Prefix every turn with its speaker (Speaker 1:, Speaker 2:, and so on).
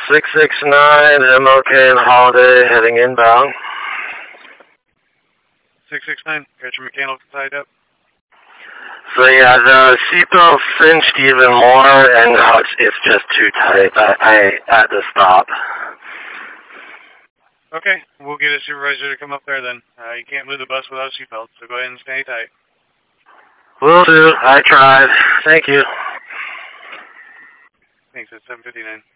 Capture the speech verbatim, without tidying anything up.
Speaker 1: six six nine, M O K and Holiday, heading inbound.
Speaker 2: six six nine, got your mechanical tied up.
Speaker 1: So yeah, the seatbelt cinched even more, and now it's, it's just too tight. I, I had to stop.
Speaker 2: Okay, we'll get a supervisor to come up there then. Uh, you can't move the bus without a seatbelt, so go ahead and stay tight.
Speaker 1: Will do. I tried. Thank you.
Speaker 2: Thanks, it's seven fifty-nine.